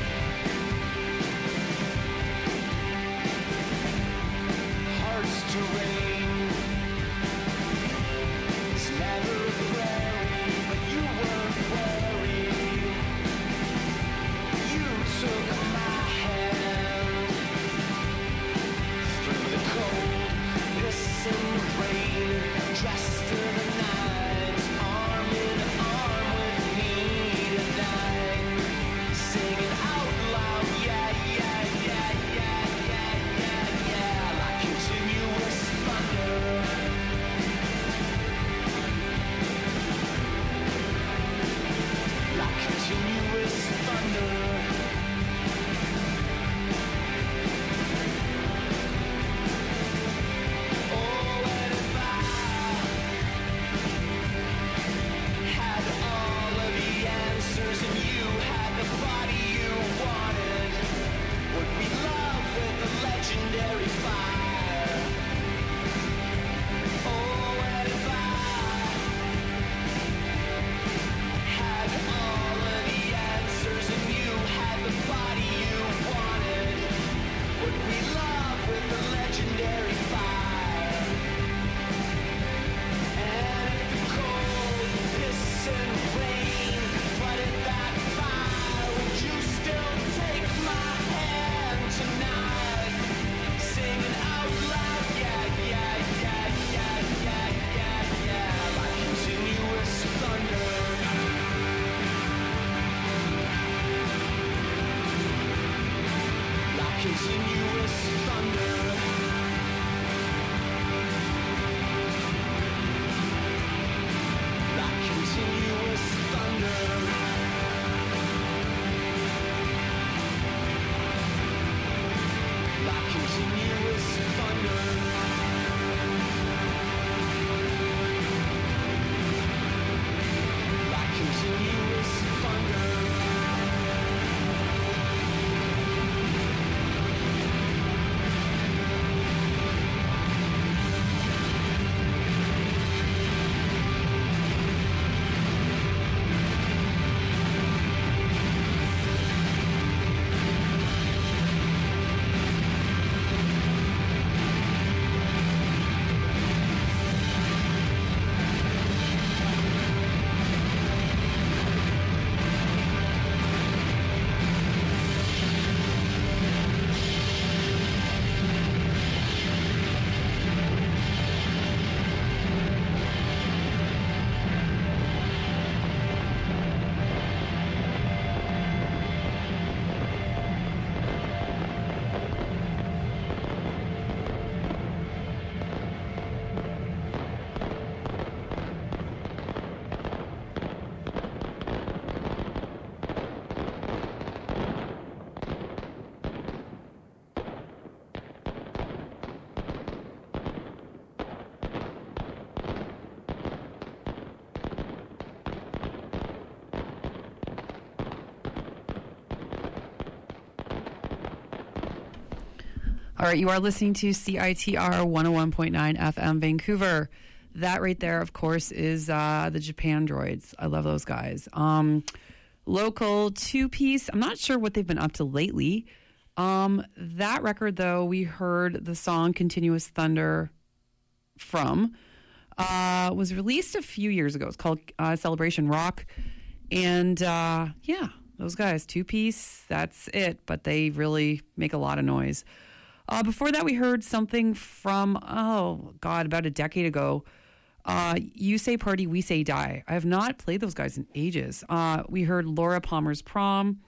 [SPEAKER 14] Hearts to
[SPEAKER 3] All right, you are listening to C I T R one oh one point nine F M Vancouver. That right there, of course, is uh, the Japan Droids. I love those guys. Um, local two-piece. I'm not sure what they've been up to lately. Um, that record, though, we heard the song Continuous Thunder from, uh, was released a few years ago. It's called uh, Celebration Rock. And, uh, yeah, those guys, two-piece, that's it. But they really make a lot of noise. Uh, before that, we heard something from, oh, God, about a decade ago. Uh, You Say Party, We Say Die. I have not played those guys in ages. Uh, we heard Laura Palmer's Prom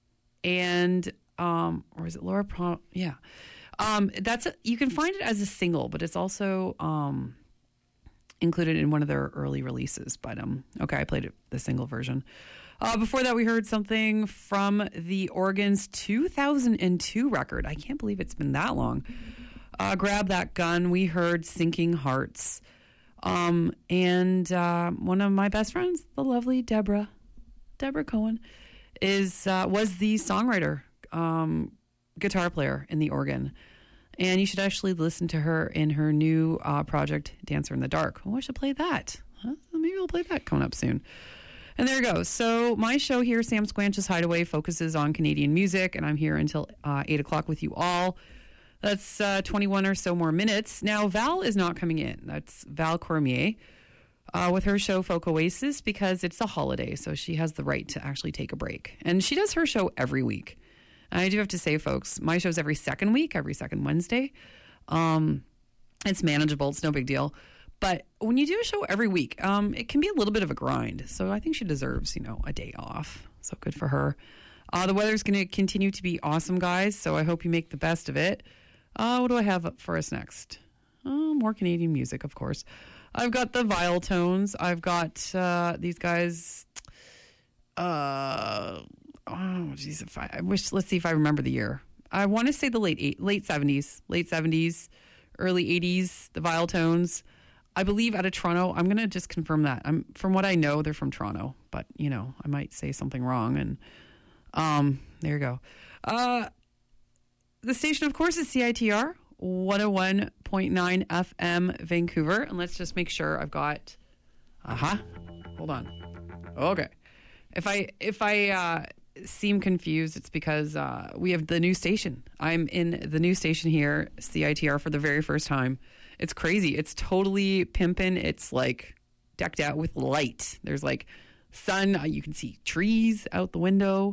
[SPEAKER 3] and, um, or is it Laura Prom? Yeah. Um, that's a, you can find it as a single, but it's also um, included in one of their early releases. But, um, okay, I played it, the single version. Uh, before that, we heard something from the Organs two thousand two record. I can't believe it's been that long. Uh, Grab That Gun. We heard Sinking Hearts. Um, and uh, one of my best friends, the lovely Deborah, Deborah Cohen, is uh, was the songwriter, um, guitar player in the Organ. And you should actually listen to her in her new uh, project, Dancer in the Dark. Oh, I should play that. Huh? Maybe we'll play that coming up soon. And there you go. So my show here, Sam Squanch's Hideaway, focuses on Canadian music, and I'm here until uh, eight o'clock with you all. That's uh, twenty-one or so more minutes. Now, Val is not coming in. That's Val Cormier uh, with her show Folk Oasis because it's a holiday, so she has the right to actually take a break. And she does her show every week. And I do have to say, folks, my show's every second week, every second Wednesday. Um, it's manageable. It's no big deal. But when you do a show every week, um, it can be a little bit of a grind. So I think she deserves, you know, a day off. So good for her. Uh, the weather's going to continue to be awesome, guys. So I hope you make the best of it. Uh, what do I have up for us next? Oh, more Canadian music, of course. I've got the Vile Tones. I've got uh, these guys. Uh, oh, geez, if I, I wish. Let's see if I remember the year. I want to say the late eight, late seventies, late seventies, early eighties. The Vile Tones. I believe out of Toronto. I'm going to just confirm that. I'm from what I know, they're from Toronto, but you know, I might say something wrong. And um, there you go. Uh, the station, of course, is C I T R one oh one point nine F M Vancouver. And let's just make sure I've got. Uh huh. Hold on. Okay. If I if I uh, seem confused, it's because uh, we have the new station. I'm in the new station here, C I T R, for the very first time. It's crazy. It's totally pimping. It's like decked out with light. There's like sun. You can see trees out the window.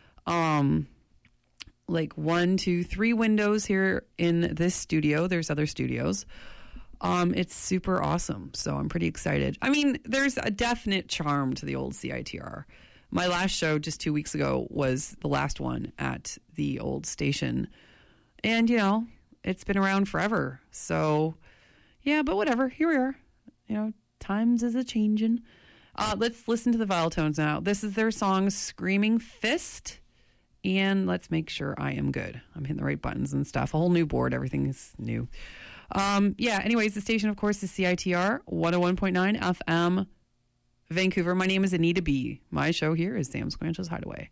[SPEAKER 3] Um, like one, two, three windows here in this studio. There's other studios. Um, it's super awesome. So I'm pretty excited. I mean, there's a definite charm to the old C I T R. My last show just two weeks ago was the last one at the old station. And, you know, it's been around forever. So, yeah, but whatever. Here we are. You know, times is a changing. Uh, let's listen to the Vile Tones now. This is their song, Screaming Fist. And let's make sure I am good. I'm hitting the right buttons and stuff. A whole new board. Everything is new. Um, yeah, anyways, the station, of course, is C I T R one oh one point nine F M Vancouver. My name is Anita B. My show here is Sam Squanch's Hideaway.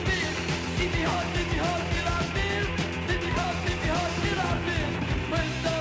[SPEAKER 14] When the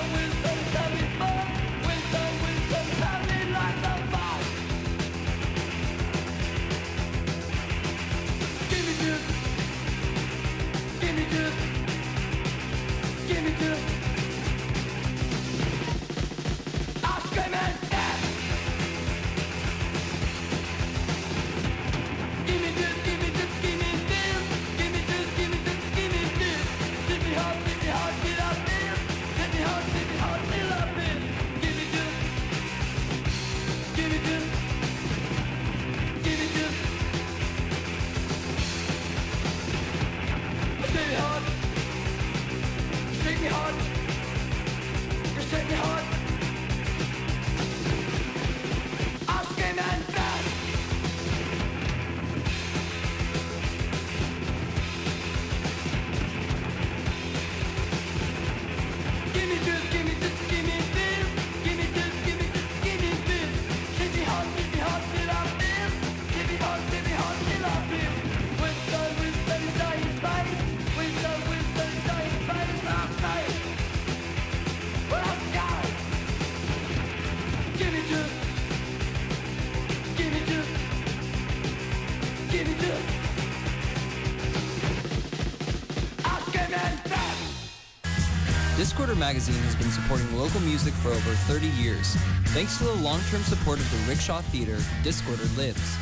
[SPEAKER 5] Discorder magazine has been supporting local music for over thirty years. Thanks to the long-term support of the Rickshaw Theater, Discorder lives.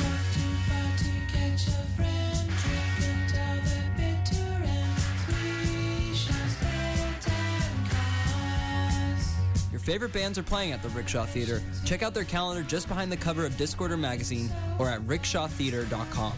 [SPEAKER 5] Your favorite bands are playing at the Rickshaw Theater. Check out their calendar just behind the cover of Discorder magazine or at rickshaw theater dot com.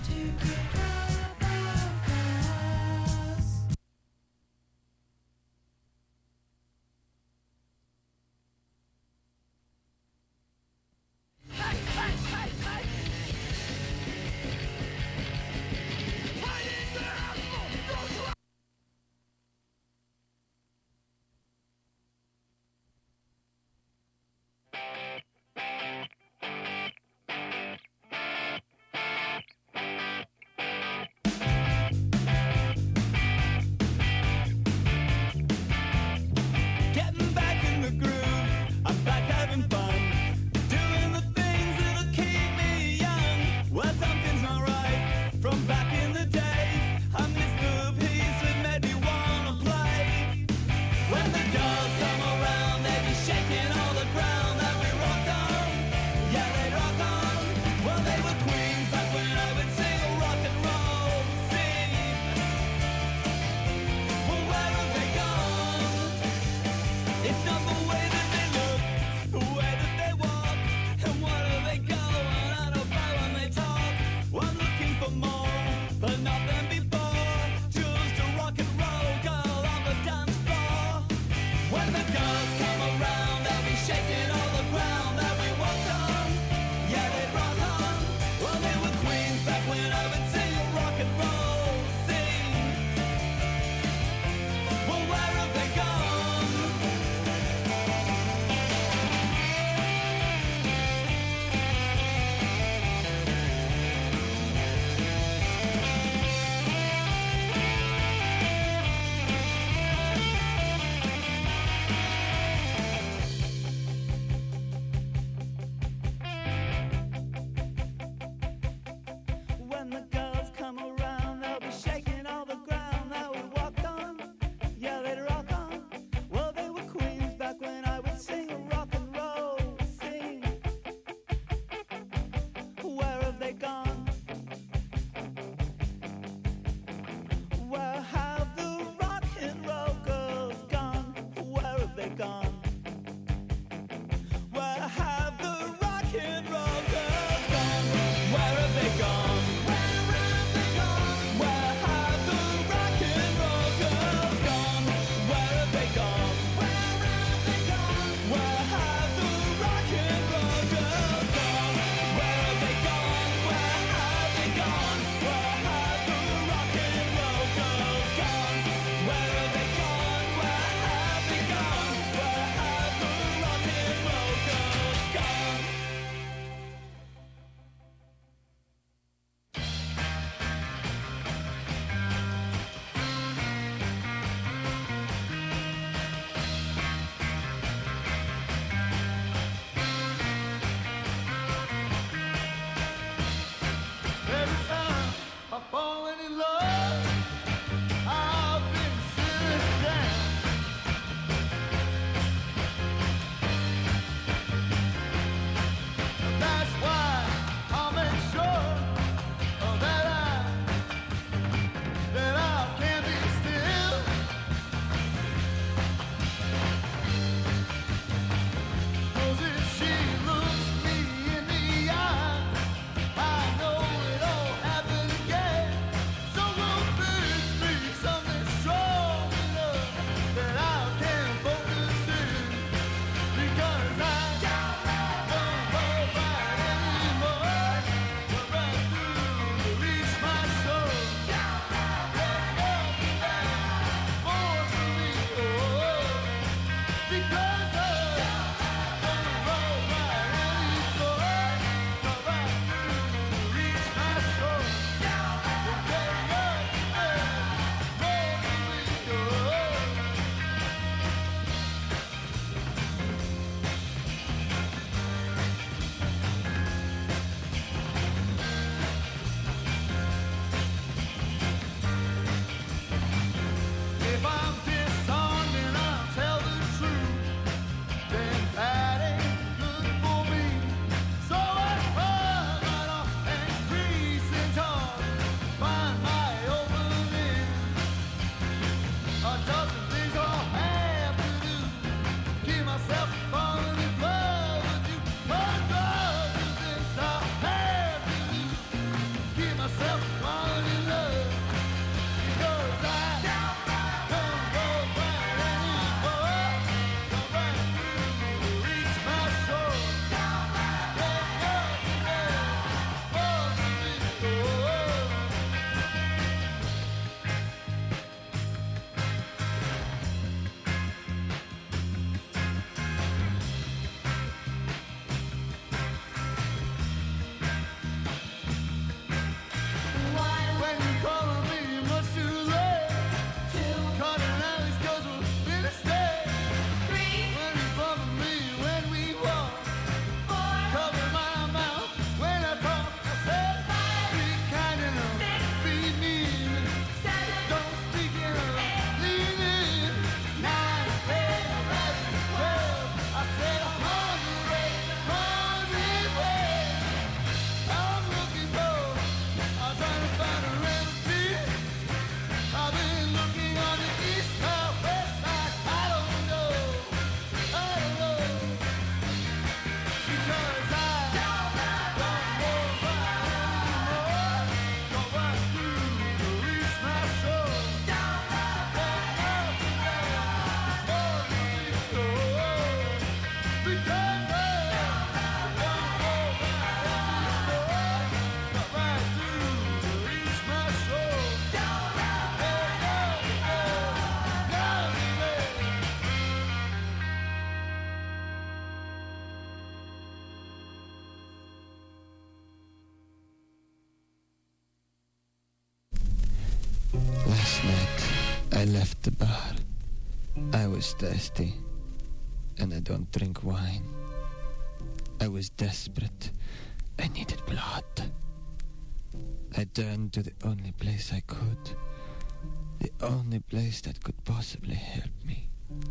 [SPEAKER 18] I left the bar. I was thirsty, and I don't drink wine. I was desperate. I needed blood. I turned to the only place I could. The only place that could possibly help me.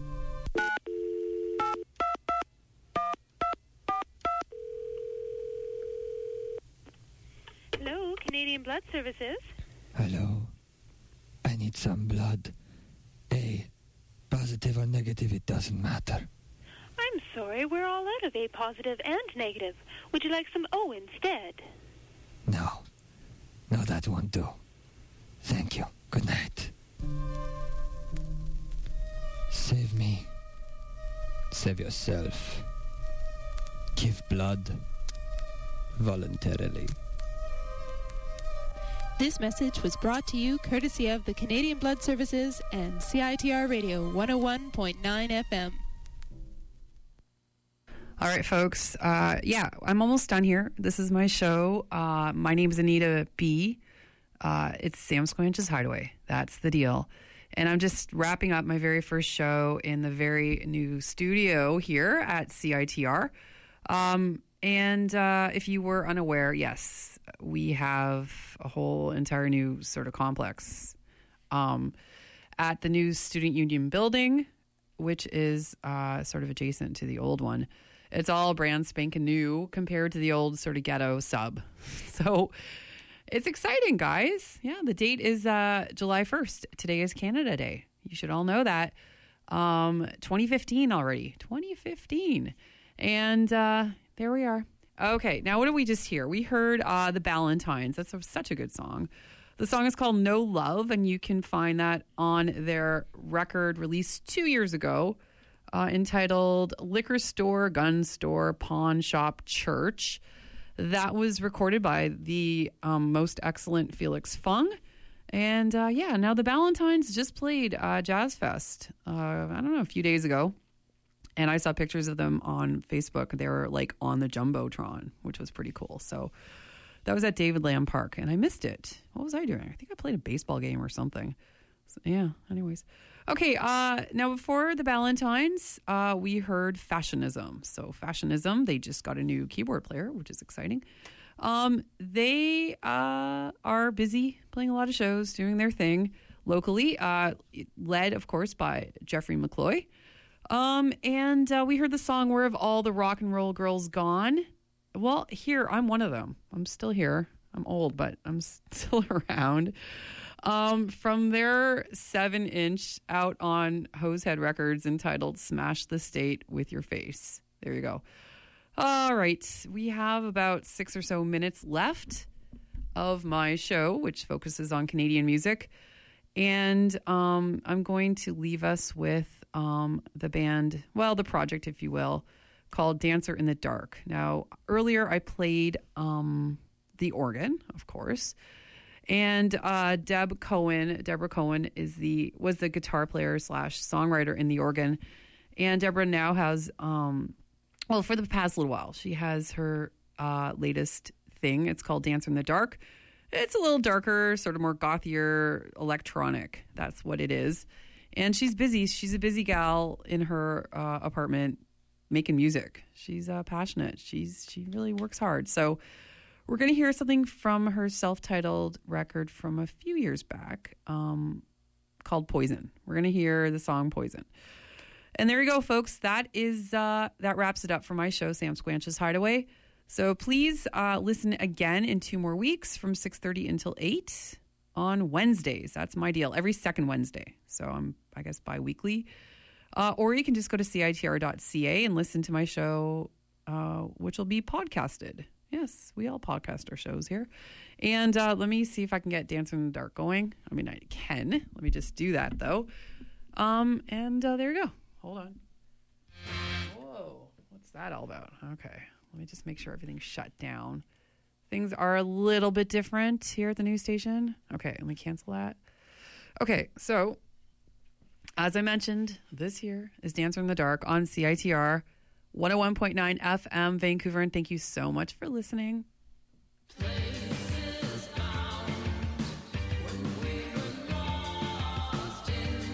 [SPEAKER 19] Hello, Canadian Blood Services.
[SPEAKER 18] Hello. I need some blood. A. Positive or negative, it doesn't matter.
[SPEAKER 19] I'm sorry, we're all out of A positive and negative. Would you like some O instead?
[SPEAKER 18] No. No, that won't do. Thank you. Good night. Save me. Save yourself. Give blood. Voluntarily.
[SPEAKER 20] This message was brought to you courtesy of the Canadian Blood Services and C I T R Radio one oh one point nine F M.
[SPEAKER 3] All right, folks. Uh, yeah, I'm almost done here. This is my show. Uh, my name is Anita B. Uh, it's Sam Squanch's Hideaway. That's the deal. And I'm just wrapping up my very first show in the very new studio here at C I T R. Um, and uh, if you were unaware, yes, we have a whole entire new sort of complex um, at the new Student Union building, which is uh, sort of adjacent to the old one. It's all brand spanking new compared to the old sort of ghetto sub. So it's exciting, guys. Yeah, the date is uh, July first. Today is Canada Day. You should all know that. Um, twenty fifteen already. twenty fifteen. And uh, there we are. Okay, now what did we just hear? We heard uh, The Ballantines. That's a, such a good song. The song is called No Love, and you can find that on their record released two years ago uh, entitled Liquor Store, Gun Store, Pawn Shop, Church. That was recorded by the um, most excellent Felix Fung. And uh, yeah, now the Ballantines just played uh, Jazz Fest, uh, I don't know, a few days ago. And I saw pictures of them on Facebook. They were like on the Jumbotron, which was pretty cool. So that was at David Lamb Park, and I missed it. What was I doing? I think I played a baseball game or something. So, yeah, anyways. Okay, uh, now before the Ballantines, uh, we heard Fashionism. So Fashionism, they just got a new keyboard player, which is exciting. Um, they uh, are busy playing a lot of shows, doing their thing locally, uh, led, of course, by Jeffrey McCloy. Um, and uh, we heard the song Where Have All the Rock and Roll Girls Gone? Well, here, I'm one of them. I'm still here. I'm old, but I'm still around. Um, from their seven inch out on Hosehead Records entitled Smash the State with Your Face. There you go. All right. We have about six or so minutes left of my show, which focuses on Canadian music. And um, I'm going to leave us with um, the band, well, the project, if you will, called Dancer in the Dark. Now, earlier I played um, the organ, of course. And uh, Deb Cohen, Deborah Cohen, is the was the guitar player slash songwriter in the organ. And Deborah now has, um, well, for the past little while, she has her uh, latest thing. It's called Dancer in the Dark. It's a little darker, sort of more gothier, electronic. That's what it is. And she's busy. She's a busy gal in her uh, apartment making music. She's uh, passionate. She's she really works hard. So we're going to hear something from her self-titled record from a few years back um, called Poison. We're going to hear the song Poison. And there you go, folks. That is uh, that wraps it up for my show, Sam Squanch's Hideaway. So please uh, listen again in two more weeks from six thirty until eight on Wednesdays. That's my deal. Every second Wednesday. So I'm, I guess, bi-weekly. Uh, or you can just go to C I T R dot C A and listen to my show, uh, which will be podcasted. Yes, we all podcast our shows here. And uh, let me see if I can get Dancing in the Dark going. I mean, I can. Let me just do that, though. Um, and uh, there you go. Hold on. Whoa. What's that all about? Okay. Let me just make sure everything's shut down. Things are a little bit different here at the news station. Okay, let me cancel that. Okay, so as I mentioned, this here is Dancer in the Dark on C I T R one oh one point nine F M Vancouver, and thank you so much for listening.
[SPEAKER 14] Places found when we were lost in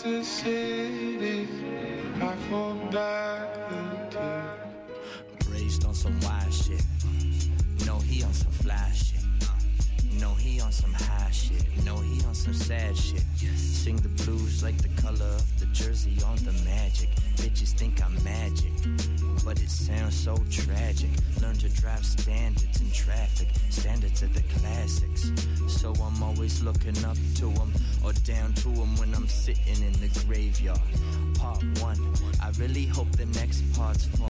[SPEAKER 14] the city. I fall back into.
[SPEAKER 21] Raised on some wild shit. No, he on some fly shit. No, he on some high shit. No, he on some sad shit. Sing the blues like the color of the jersey on the Magic. Bitches think I'm magic, but it sounds so tragic. Learn to drive standards in traffic, standards of the classics. So I'm always looking up to them or down to them when I'm sitting in the graveyard. Part one, I really hope the next part's fun.